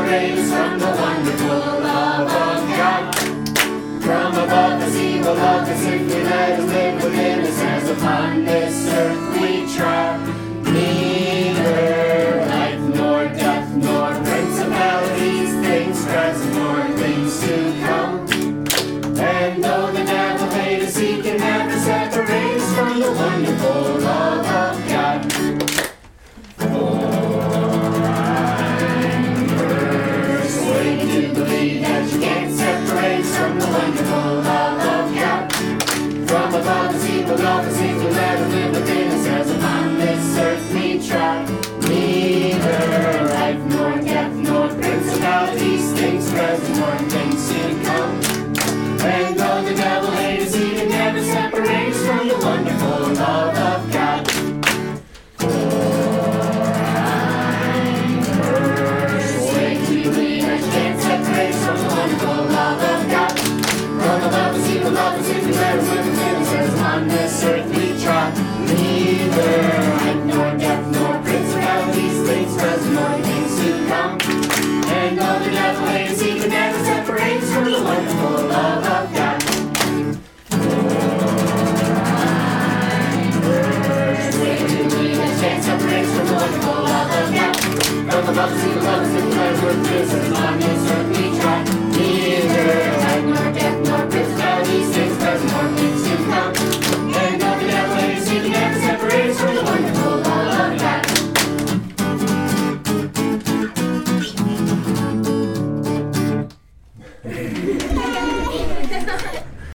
separate us from the wonderful love of God. From above us he will love us if we let him live within us, as upon this earth we trod. Neither life nor death nor principalities, things present nor things to come. And though the devil hate us, he can never separate us from the wonderful love of God. For I'm persuaded to believe that you can't separate us from the wonderful love of God. From above us he will love us, he